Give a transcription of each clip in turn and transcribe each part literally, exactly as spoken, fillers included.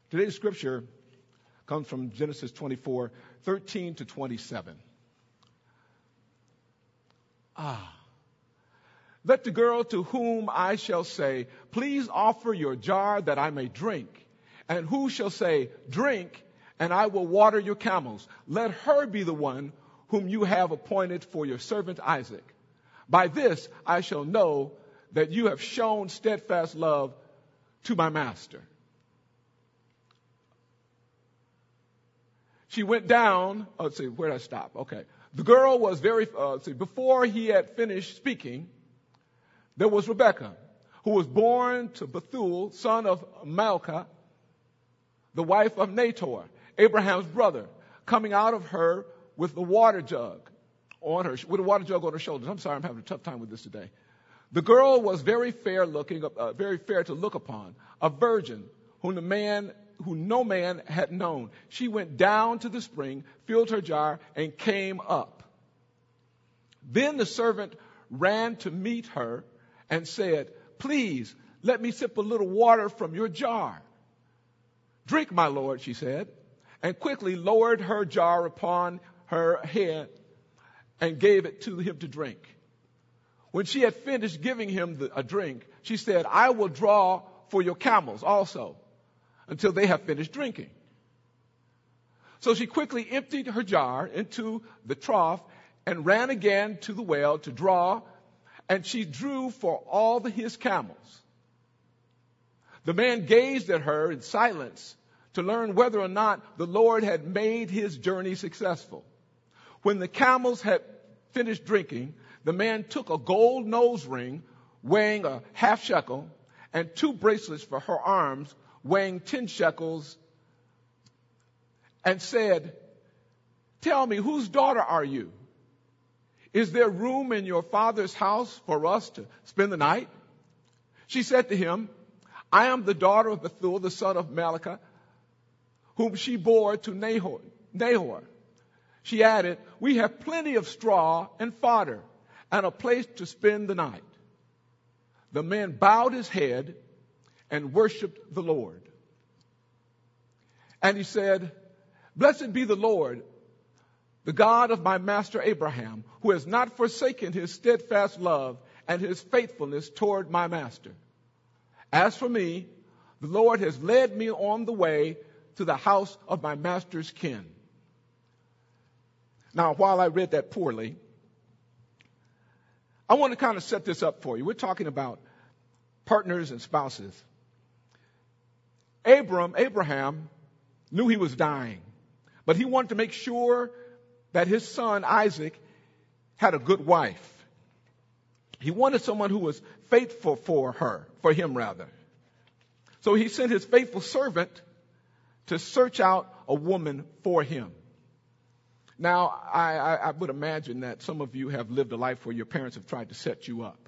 Today's scripture comes from Genesis twenty-four, thirteen to twenty-seven. Ah. Let the girl to whom I shall say, please offer your jar that I may drink. And who shall say, drink, and I will water your camels. Let her be the one whom you have appointed for your servant Isaac. By this I shall know that you have shown steadfast love to my master. She went down. Oh, let's see, where did I stop? Okay. The girl was very, uh, let's see, before he had finished speaking, there was Rebekah, who was born to Bethuel, son of Milcah, the wife of Nahor, Abraham's brother, coming out of her with the water jug on her, with a water jug on her shoulders. I'm sorry, I'm having a tough time with this today. The girl was very fair looking, uh, very fair to look upon, a virgin whom the man, who no man had known. She went down to the spring, filled her jar, and came up. Then the servant ran to meet her and said, please, let me sip a little water from your jar. Drink, my lord, she said, and quickly lowered her jar upon her head and gave it to him to drink. When she had finished giving him the, a drink, she said, I will draw for your camels also until they have finished drinking. So she quickly emptied her jar into the trough and ran again to the well to draw, and she drew for all the, his camels. The man gazed at her in silence to learn whether or not the Lord had made his journey successful. When the camels had finished drinking, the man took a gold nose ring weighing a half shekel and two bracelets for her arms weighing ten shekels and said, tell me, whose daughter are you? Is there room in your father's house for us to spend the night? She said to him, I am the daughter of Bethuel, the son of Milcah, whom she bore to Nahor. Nahor. She added, we have plenty of straw and fodder and a place to spend the night. The man bowed his head and worshiped the Lord. And he said, blessed be the Lord, the God of my master Abraham, who has not forsaken his steadfast love and his faithfulness toward my master. As for me, the Lord has led me on the way to the house of my master's kin. Now, while I read that poorly, I want to kind of set this up for you. We're talking about partners and spouses. Abram, Abraham knew he was dying, but he wanted to make sure that his son Isaac had a good wife. He wanted someone who was faithful for her, for him rather. So he sent his faithful servant to search out a woman for him. Now, I, I, I would imagine that some of you have lived a life where your parents have tried to set you up.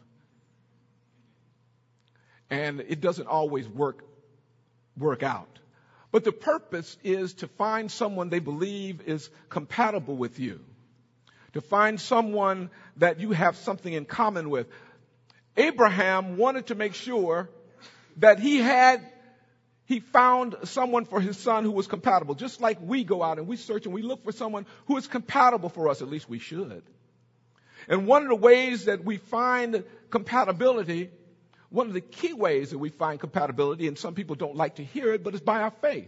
And it doesn't always work, work out. But the purpose is to find someone they believe is compatible with you. To find someone that you have something in common with. Abraham wanted to make sure that he had, he found someone for his son who was compatible. Just like we go out and we search and we look for someone who is compatible for us, at least we should. And one of the ways that we find compatibility, one of the key ways that we find compatibility, and some people don't like to hear it, but it's by our faith.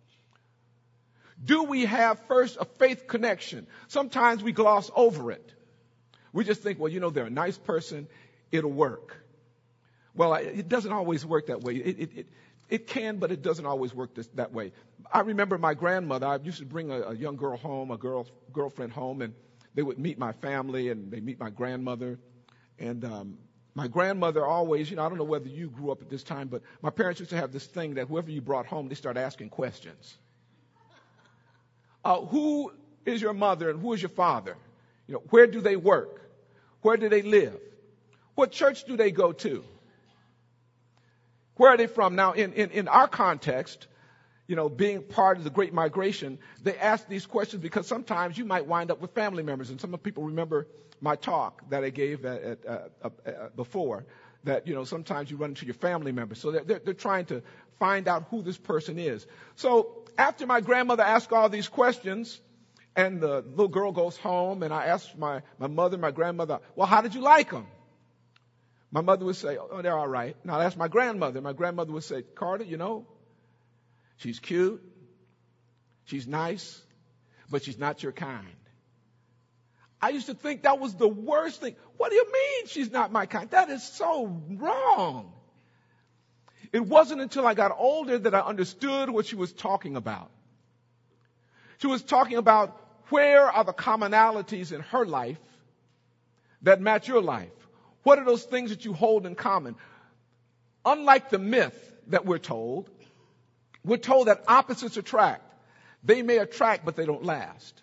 Do we have first a faith connection? Sometimes we gloss over it. We just think, well, you know, they're a nice person, it'll work. Well, it doesn't always work that way. It, it, it, it can, but it doesn't always work this, that way. I remember my grandmother, I used to bring a, a young girl home, a girl girlfriend home, and they would meet my family and they meet my grandmother. And um, my grandmother always, you know, I don't know whether you grew up at this time, but my parents used to have this thing that whoever you brought home, they start asking questions. Uh, who is your mother and who is your father? You know, where do they work? Where do they live? What church do they go to? Where are they from? Now, in, in, in our context, you know, being part of the Great Migration, they ask these questions because sometimes you might wind up with family members. And some people remember my talk that I gave at, at, uh, uh, uh, before. that, you know, sometimes you run into your family members. So they're, they're, they're trying to find out who this person is. So after my grandmother asked all these questions, and the little girl goes home, and I asked my, my mother and my grandmother, well, how did you like them? My mother would say, oh, they're all right. Now, that's my grandmother. My grandmother would say, Carter, you know, she's cute, she's nice, but she's not your kind. I used to think that was the worst thing. What do you mean she's not my kind? That is so wrong. It wasn't until I got older that I understood what she was talking about. She was talking about where are the commonalities in her life that match your life. What are those things that you hold in common? Unlike the myth that we're told, we're told that opposites attract. They may attract, but they don't last.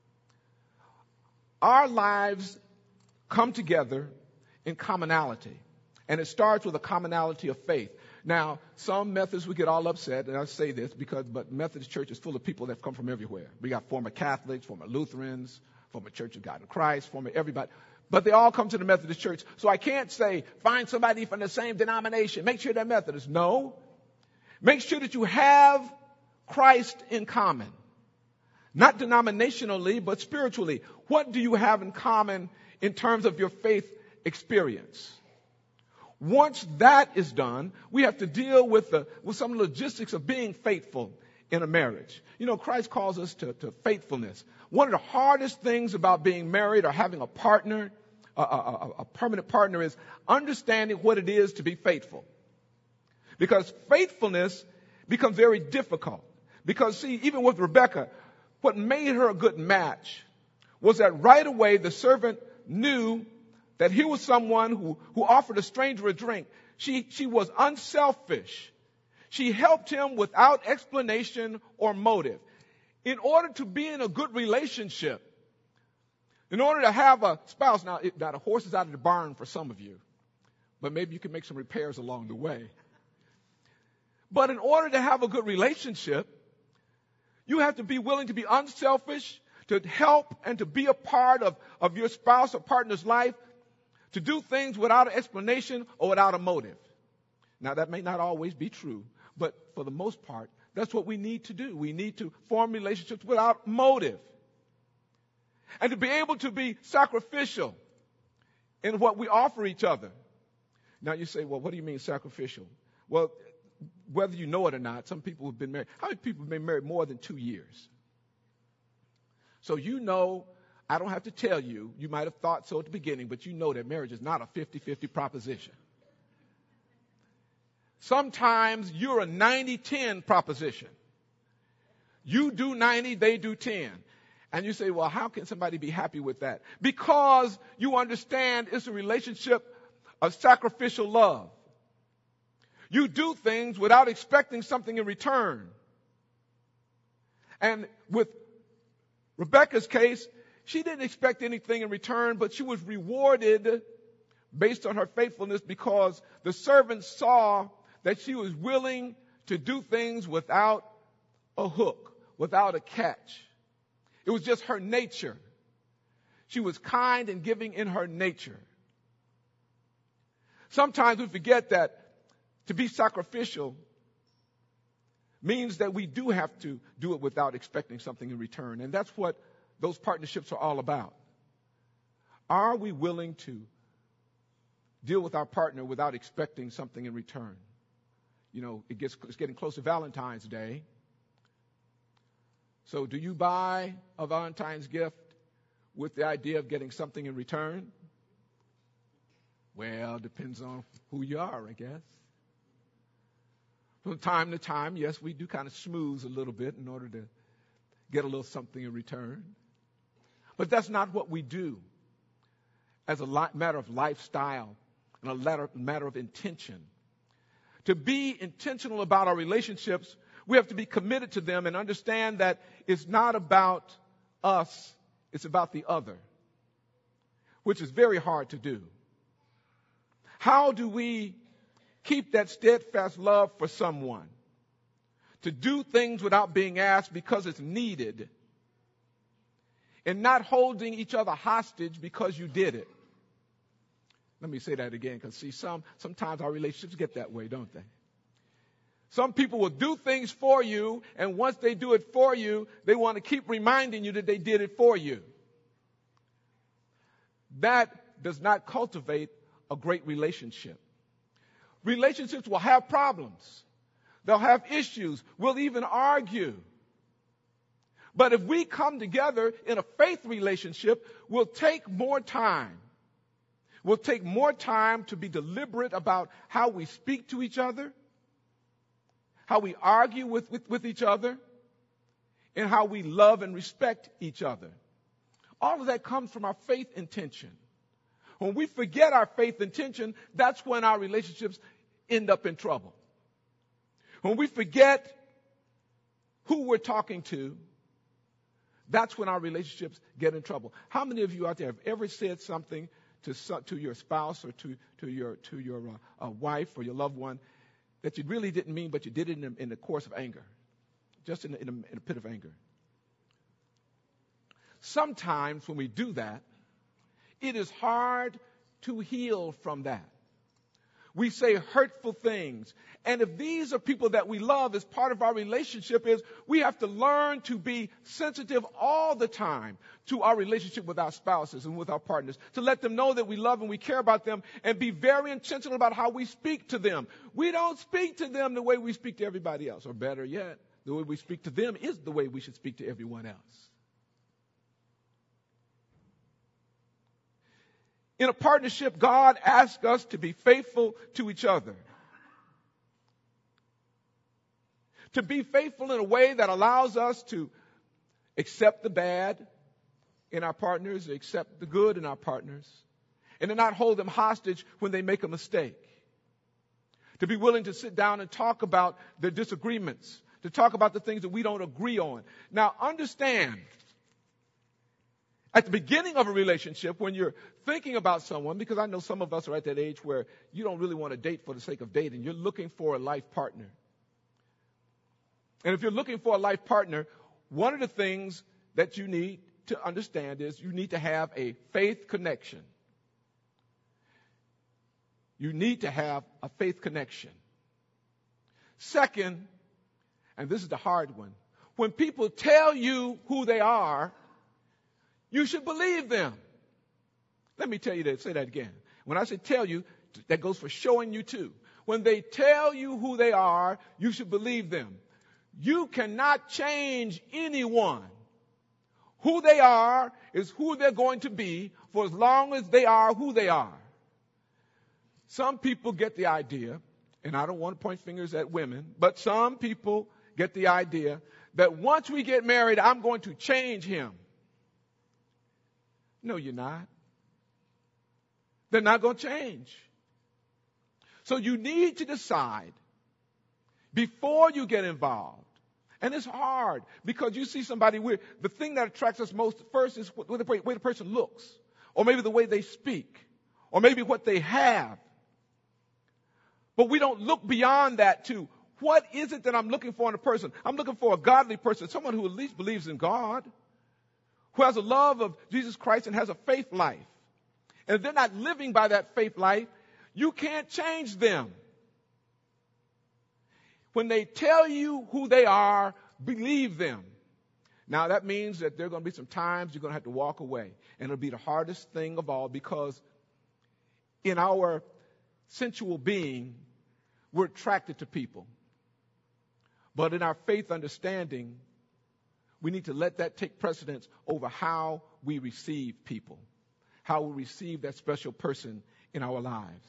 Our lives come together in commonality, and it starts with a commonality of faith. Now, some Methodists, we get all upset, and I say this because, but Methodist Church is full of people that come from everywhere. We got former Catholics, former Lutherans, former Church of God in Christ, former everybody. But they all come to the Methodist Church. So I can't say, find somebody from the same denomination. Make sure they're Methodist. No. Make sure that you have Christ in common. Not denominationally, but spiritually. What do you have in common in terms of your faith experience? Once that is done, we have to deal with the with some logistics of being faithful in a marriage. You know, Christ calls us to, to faithfulness. One of the hardest things about being married or having a partner, a, a, a permanent partner, is understanding what it is to be faithful. Because faithfulness becomes very difficult. Because, see, even with Rebecca, what made her a good match was that right away the servant knew that here was someone who, who offered a stranger a drink. She, she was unselfish. She helped him without explanation or motive. In order to be in a good relationship, in order to have a spouse, now, it, now the horse is out of the barn for some of you, but maybe you can make some repairs along the way. But in order to have a good relationship, you have to be willing to be unselfish, to help and to be a part of, of your spouse or partner's life, to do things without an explanation or without a motive. Now, that may not always be true, but for the most part, that's what we need to do. We need to form relationships without motive. And to be able to be sacrificial in what we offer each other. Now, you say, well, what do you mean sacrificial? Well, whether you know it or not, some people have been married. How many people have been married more than two years? So you know, I don't have to tell you, you might have thought so at the beginning, but you know that marriage is not a fifty-fifty proposition. Sometimes you're a ninety ten proposition. You do ninety, they do ten. And you say, well, how can somebody be happy with that? Because you understand it's a relationship of sacrificial love. You do things without expecting something in return. And with Rebecca's case, she didn't expect anything in return, but she was rewarded based on her faithfulness because the servants saw that she was willing to do things without a hook, without a catch. It was just her nature. She was kind and giving in her nature. Sometimes we forget that to be sacrificial means that we do have to do it without expecting something in return. And that's what those partnerships are all about. Are we willing to deal with our partner without expecting something in return? You know, it gets, it's getting close to Valentine's Day. So do you buy a Valentine's gift with the idea of getting something in return? Well, it depends on who you are, I guess. From time to time, yes, we do kind of schmooze a little bit in order to get a little something in return. But that's not what we do as a matter of lifestyle and a matter of intention. To be intentional about our relationships, we have to be committed to them and understand that it's not about us, it's about the other, which is very hard to do. How do we keep that steadfast love for someone? To do things without being asked because it's needed, and not holding each other hostage because you did it. Let me say that again, because see, some sometimes our relationships get that way, don't they? Some people will do things for you, and once they do it for you, they want to keep reminding you that they did it for you. That does not cultivate a great relationship. Relationships will have problems. They'll have issues. We'll even argue. But if we come together in a faith relationship, we'll take more time. We'll take more time to be deliberate about how we speak to each other, how we argue with, with, with each other, and how we love and respect each other. All of that comes from our faith intention. When we forget our faith intention, that's when our relationships end up in trouble. When we forget who we're talking to, that's when our relationships get in trouble. How many of you out there have ever said something to to your spouse or to to your to your uh, uh, wife or your loved one that you really didn't mean, but you did it in, in the course of anger, just in, in, a, in a pit of anger? Sometimes when we do that, it is hard to heal from that. We say hurtful things. And if these are people that we love as part of our relationship, is we have to learn to be sensitive all the time to our relationship with our spouses and with our partners, to let them know that we love and we care about them, and be very intentional about how we speak to them. We don't speak to them the way we speak to everybody else, or better yet, the way we speak to them is the way we should speak to everyone else. In a partnership, God asks us to be faithful to each other. To be faithful in a way that allows us to accept the bad in our partners, accept the good in our partners, and to not hold them hostage when they make a mistake. To be willing to sit down and talk about their disagreements, to talk about the things that we don't agree on. Now, understand, at the beginning of a relationship, when you're thinking about someone, because I know some of us are at that age where you don't really want to date for the sake of dating. You're looking for a life partner. And if you're looking for a life partner, one of the things that you need to understand is you need to have a faith connection. You need to have a faith connection. Second, and this is the hard one, when people tell you who they are, you should believe them. Let me tell you that, say that again. When I say tell you, that goes for showing you too. When they tell you who they are, you should believe them. You cannot change anyone. Who they are is who they're going to be for as long as they are who they are. Some people get the idea, and I don't want to point fingers at women, but some people get the idea that once we get married, I'm going to change him. No, you're not. They're not going to change. So you need to decide before you get involved. And it's hard because you see somebody weird. The thing that attracts us most first is the way the person looks, or maybe the way they speak, or maybe what they have. But we don't look beyond that to what is it that I'm looking for in a person. I'm looking for a godly person, someone who at least believes in God, who has a love of Jesus Christ and has a faith life. And if they're not living by that faith life, you can't change them. When they tell you who they are, believe them. Now, that means that there are going to be some times you're going to have to walk away. And it'll be the hardest thing of all, because in our sensual being, we're attracted to people. But in our faith understanding, we need to let that take precedence over how we receive people, how we receive that special person in our lives.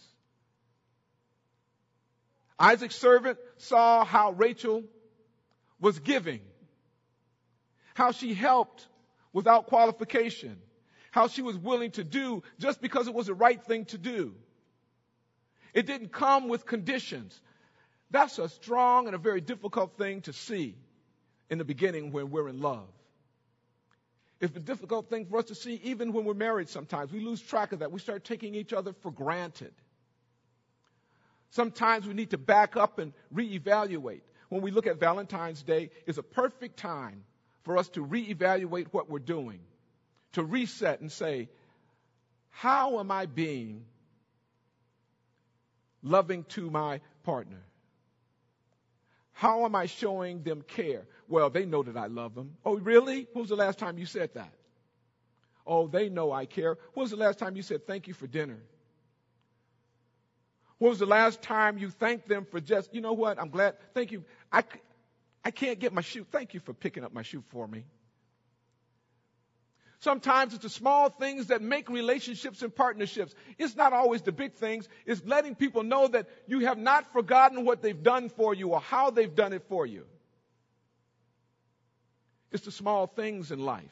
Isaac's servant saw how Rachel was giving, how she helped without qualification, how she was willing to do just because it was the right thing to do. It didn't come with conditions. That's a strong and a very difficult thing to see in the beginning when we're in love. It's a difficult thing for us to see even when we're married sometimes. We lose track of that. We start taking each other for granted. Sometimes we need to back up and reevaluate. When we look at Valentine's Day, it's a perfect time for us to reevaluate what we're doing, to reset and say, how am I being loving to my partner? How am I showing them care? Well, they know that I love them. Oh, really? When was the last time you said that? Oh, they know I care. When was the last time you said thank you for dinner? When was the last time you thanked them for just, you know what, I'm glad, thank you. I, I can't get my shoe. Thank you for picking up my shoe for me. Sometimes it's the small things that make relationships and partnerships. It's not always the big things. It's letting people know that you have not forgotten what they've done for you or how they've done it for you. It's the small things in life.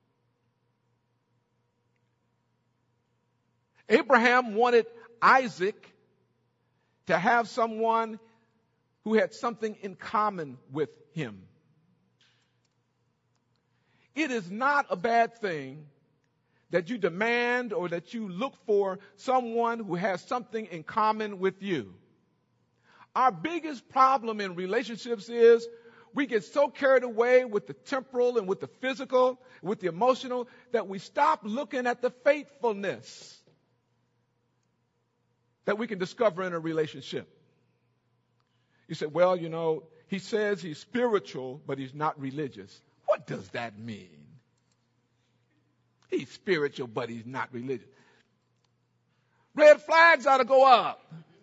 Abraham wanted Isaac to have someone who had something in common with him. It is not a bad thing that you demand or that you look for someone who has something in common with you. Our biggest problem in relationships is we get so carried away with the temporal and with the physical, with the emotional, that we stop looking at the faithfulness that we can discover in a relationship. You say, well, you know, he says he's spiritual, but he's not religious. What does that mean? He's spiritual, but he's not religious. Red flags ought to go up.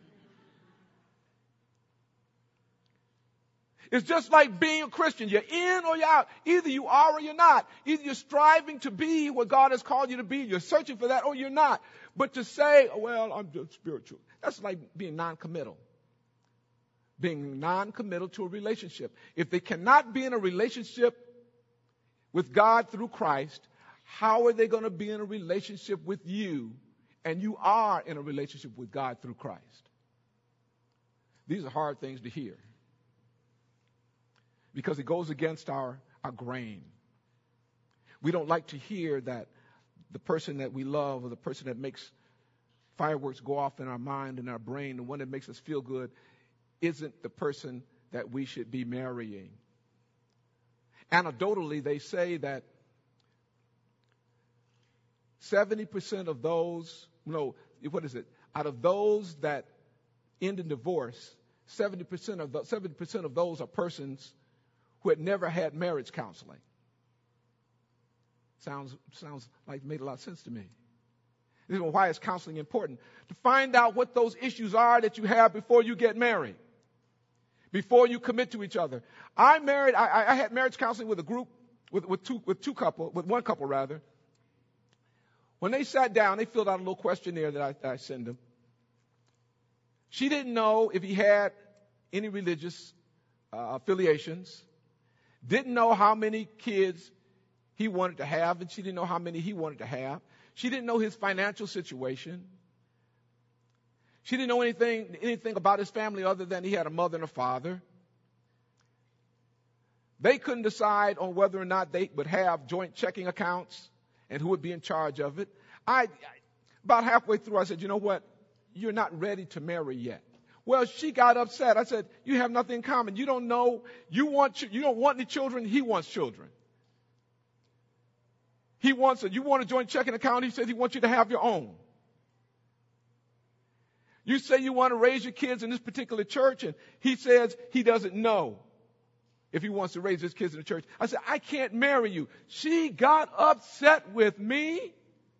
It's just like being a Christian. You're in or you're out. Either you are or you're not. Either you're striving to be what God has called you to be. You're searching for that or you're not. But to say, oh, well, I'm just spiritual. That's like being non-committal. Being non-committal to a relationship. If they cannot be in a relationship with God through Christ, how are they going to be in a relationship with you? And you are in a relationship with God through Christ. These are hard things to hear. Because it goes against our, our grain. We don't like to hear that the person that we love or the person that makes fireworks go off in our mind and our brain, the one that makes us feel good, isn't the person that we should be marrying. Anecdotally, they say that seventy percent of those, no, what is it? Out of those that end in divorce, seventy percent of the, seventy percent of those are persons who had never had marriage counseling. Sounds sounds like it made a lot of sense to me. This is why is counseling important? To find out what those issues are that you have before you get married, before you commit to each other. I married. I, I had marriage counseling with a group, with, with two with two couple, with one couple rather. When they sat down, they filled out a little questionnaire that I, that I sent them. She didn't know if he had any religious uh, affiliations. Didn't know how many kids he wanted to have, and she didn't know how many he wanted to have. She didn't know his financial situation. She didn't know anything, anything about his family other than he had a mother and a father. They couldn't decide on whether or not they would have joint checking accounts and who would be in charge of it. I, about halfway through, I said, you know what? You're not ready to marry yet. Well, she got upset. I said, you have nothing in common. You don't know. You want. You don't want any children. He wants children. He wants a, you want a joint checking account. He says he wants you to have your own. You say you want to raise your kids in this particular church, and he says he doesn't know if he wants to raise his kids in the church. I said, I can't marry you. She got upset with me.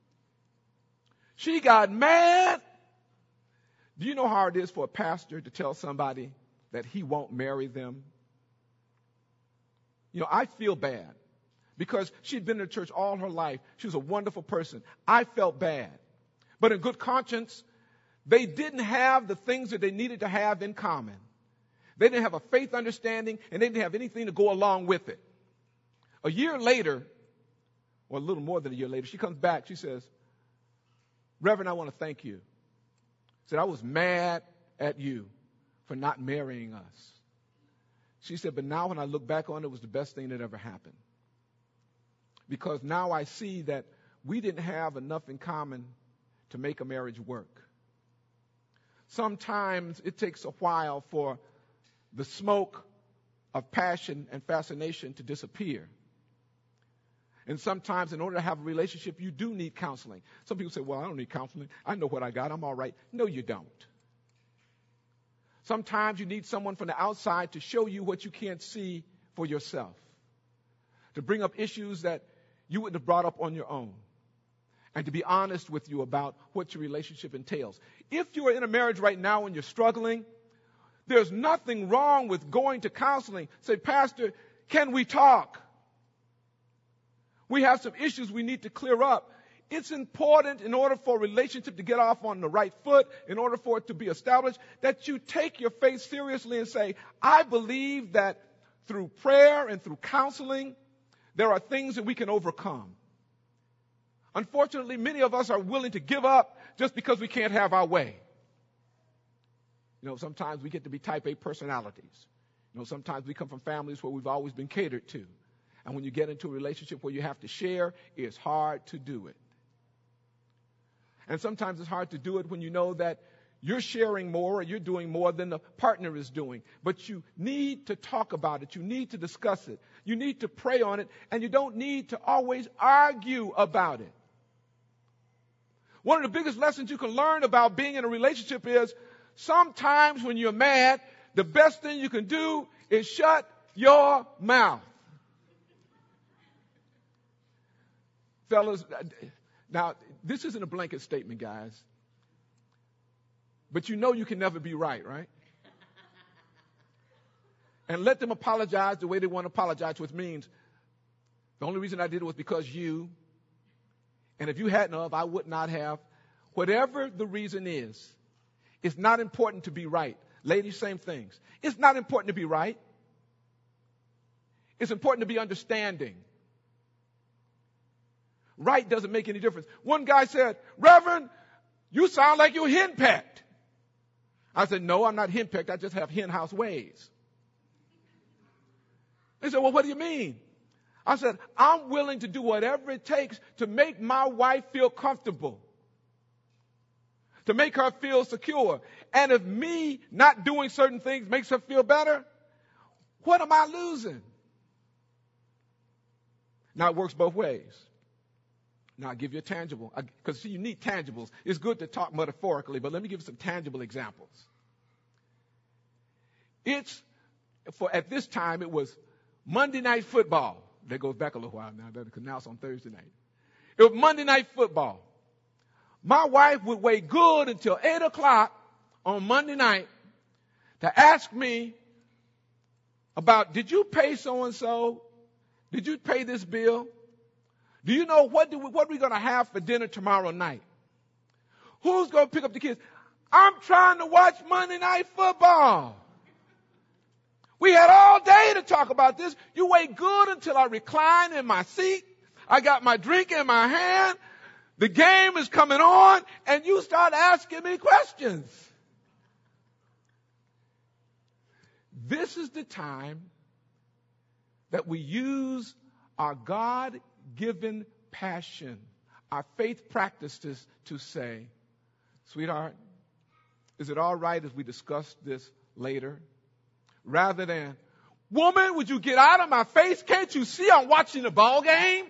She got mad. Do you know how hard it is for a pastor to tell somebody that he won't marry them? You know, I feel bad because she'd been in the church all her life. She was a wonderful person. I felt bad. But in good conscience, they didn't have the things that they needed to have in common. They didn't have a faith understanding, and they didn't have anything to go along with it. A year later, or a little more than a year later, she comes back. She says, Reverend, I want to thank you. Said, I was mad at you for not marrying us. She said, but now when I look back on it, it was the best thing that ever happened. Because now I see that we didn't have enough in common to make a marriage work. Sometimes it takes a while for the smoke of passion and fascination to disappear. And sometimes in order to have a relationship, you do need counseling. Some people say, well, I don't need counseling. I know what I got. I'm all right. No, you don't. Sometimes you need someone from the outside to show you what you can't see for yourself, to bring up issues that you wouldn't have brought up on your own, and to be honest with you about what your relationship entails. If you are in a marriage right now and you're struggling, there's nothing wrong with going to counseling. Say, Pastor, can we talk? We have some issues we need to clear up. It's important, in order for a relationship to get off on the right foot, in order for it to be established, that you take your faith seriously and say, I believe that through prayer and through counseling, there are things that we can overcome. Unfortunately, many of us are willing to give up just because we can't have our way. You know, sometimes we get to be type A personalities. You know, sometimes we come from families where we've always been catered to. And when you get into a relationship where you have to share, it's hard to do it. And sometimes it's hard to do it when you know that you're sharing more or you're doing more than the partner is doing. But you need to talk about it. You need to discuss it. You need to pray on it. And you don't need to always argue about it. One of the biggest lessons you can learn about being in a relationship is sometimes when you're mad, the best thing you can do is shut your mouth. Fellas, now, this isn't a blanket statement, guys. But you know you can never be right, right? And let them apologize the way they want to apologize, which means the only reason I did it was because you. And if you hadn't of, I would not have. Whatever the reason is, it's not important to be right. Ladies, same things. It's not important to be right. It's important to be understanding. Right doesn't make any difference. One guy said, Reverend, you sound like you're henpecked. I said, no, I'm not henpecked. I just have hen house ways. They said, well, what do you mean? I said, I'm willing to do whatever it takes to make my wife feel comfortable, to make her feel secure. And if me not doing certain things makes her feel better, what am I losing? Now, it works both ways. Now, I'll give you a tangible, because you need tangibles. It's good to talk metaphorically, but let me give you some tangible examples. It's, for at this time, it was Monday Night Football. That goes back a little while now, because now it's on Thursday night. It was Monday Night Football. My wife would wait good until eight o'clock on Monday night to ask me about, did you pay so-and-so? Did you pay this bill? Do you know what do we, what we're going to have for dinner tomorrow night? Who's going to pick up the kids? I'm trying to watch Monday Night Football. We had all day to talk about this. You wait good until I recline in my seat. I got my drink in my hand. The game is coming on, and you start asking me questions. This is the time that we use our God-given passion, our faith practices to say, sweetheart, is it all right if we discuss this later? Rather than, woman, would you get out of my face? Can't you see I'm watching the ball game?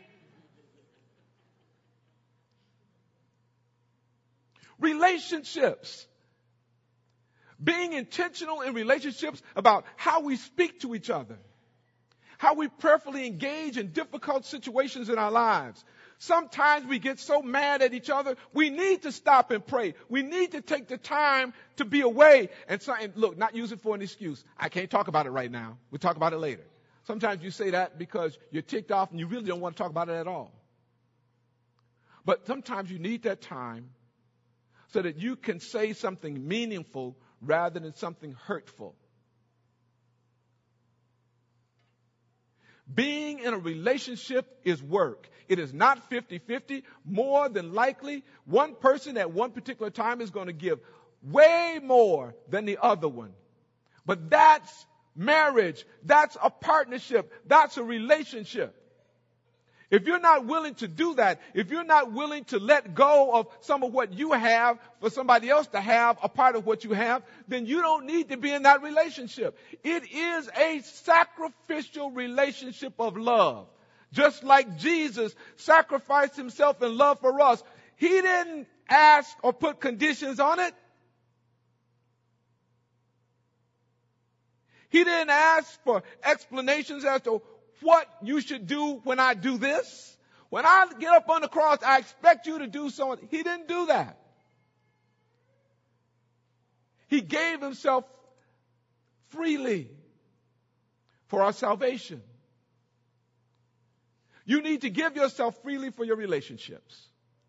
Relationships. Being intentional in relationships about how we speak to each other. How we prayerfully engage in difficult situations in our lives. Sometimes we get so mad at each other, we need to stop and pray. We need to take the time to be away. And, so, and look, not use it for an excuse. I can't talk about it right now. We'll talk about it later. Sometimes you say that because you're ticked off and you really don't want to talk about it at all. But sometimes you need that time so that you can say something meaningful rather than something hurtful. Being in a relationship is work. It is not fifty-fifty. More than likely, one person at one particular time is going to give way more than the other one. But that's marriage. That's a partnership. That's a relationship. If you're not willing to do that, if you're not willing to let go of some of what you have for somebody else to have a part of what you have, then you don't need to be in that relationship. It is a sacrificial relationship of love. Just like Jesus sacrificed himself in love for us. He didn't ask or put conditions on it. He didn't ask for explanations as to what you should do when I do this. When I get up on the cross, I expect you to do something. He didn't do that. He gave himself freely for our salvation. You need to give yourself freely for your relationships.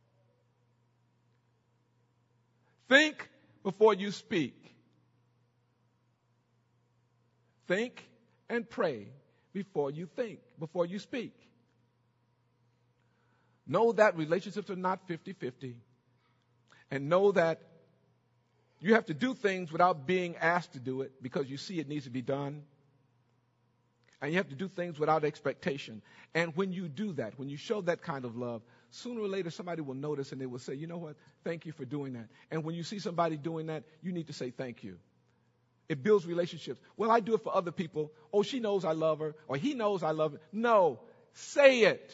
Think before you speak. Think and pray before you think, before you speak. Know that relationships are not fifty-fifty. And know that you have to do things without being asked to do it because you see it needs to be done. And you have to do things without expectation. And when you do that, when you show that kind of love, sooner or later somebody will notice and they will say, you know what, thank you for doing that. And when you see somebody doing that, you need to say thank you. It builds relationships. Well, I do it for other people. Oh, she knows I love her, or he knows I love her. No, say it.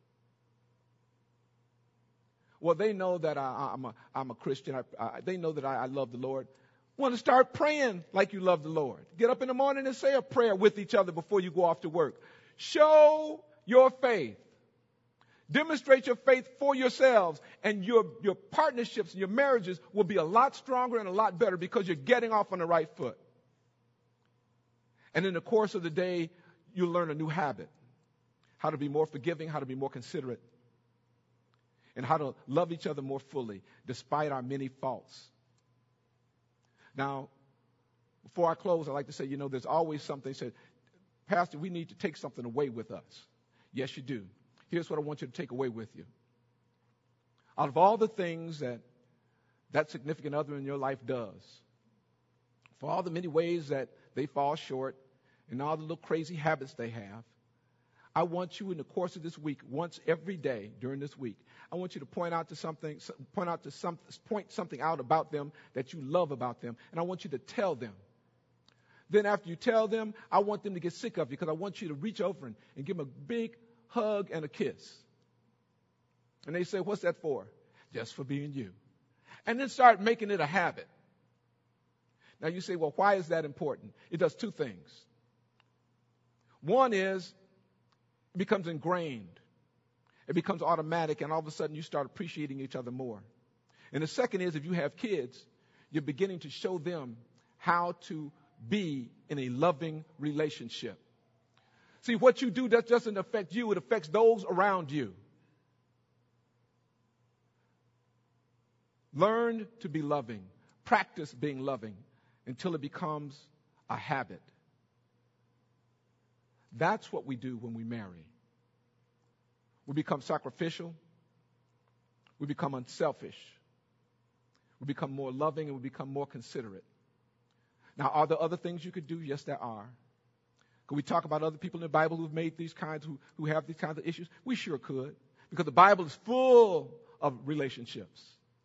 Well, they know that I, I'm, a, I'm a Christian. I, I, they know that I, I love the Lord. Want to start praying like you love the Lord. Get up in the morning and say a prayer with each other before you go off to work. Show your faith. Demonstrate your faith for yourselves, and your, your partnerships and your marriages will be a lot stronger and a lot better because you're getting off on the right foot. And in the course of the day, you'll learn a new habit. How to be more forgiving, how to be more considerate, and how to love each other more fully despite our many faults. Now, before I close, I'd like to say, you know, there's always something said, Pastor, we need to take something away with us. Yes, you do. Here's what I want you to take away with you. Out of all the things that that significant other in your life does, for all the many ways that they fall short and all the little crazy habits they have, I want you in the course of this week, once every day during this week, I want you to point out to something, point out to some, point something out about them that you love about them, and I want you to tell them. Then after you tell them, I want them to get sick of you because I want you to reach over and, and give them a big hug and a kiss. And they say, what's that for? Just for being you. And then start making it a habit. Now you say, well, why is that important? It does two things. One is, it becomes ingrained. It becomes automatic, and all of a sudden you start appreciating each other more. And the second is, if you have kids, you're beginning to show them how to be in a loving relationship. See, what you do, that doesn't affect you. It affects those around you. Learn to be loving. Practice being loving until it becomes a habit. That's what we do when we marry. We become sacrificial. We become unselfish. We become more loving, and we become more considerate. Now, are there other things you could do? Yes, there are. Could we talk about other people in the Bible who've made these kinds, who, who have these kinds of issues? We sure could, because the Bible is full of relationships.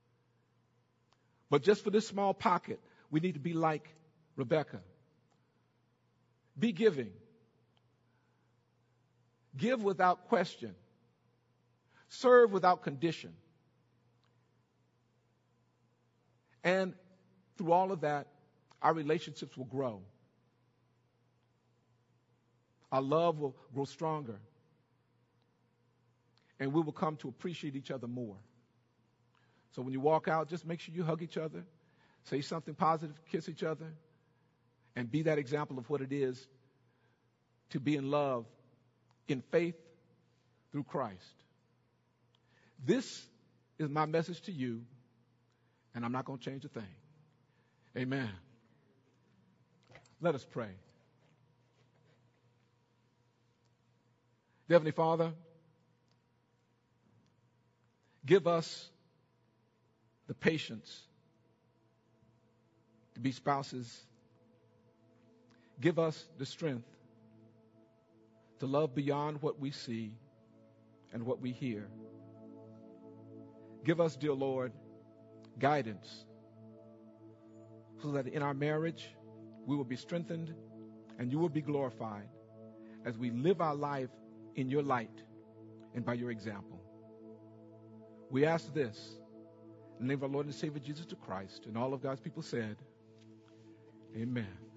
But just for this small pocket, we need to be like Rebecca. Be giving. Give without question. Serve without condition. And through all of that, our relationships will grow. Our love will grow stronger. And we will come to appreciate each other more. So when you walk out, just make sure you hug each other, say something positive, kiss each other, and be that example of what it is to be in love, in faith, through Christ. This is my message to you, and I'm not going to change a thing. Amen. Let us pray. Heavenly Father, give us the patience to be spouses. Give us the strength to love beyond what we see and what we hear. Give us, dear Lord, guidance so that in our marriage we will be strengthened and you will be glorified as we live our life in your light and by your example. We ask this in the name of our Lord and Savior Jesus Christ, and all of God's people said, amen.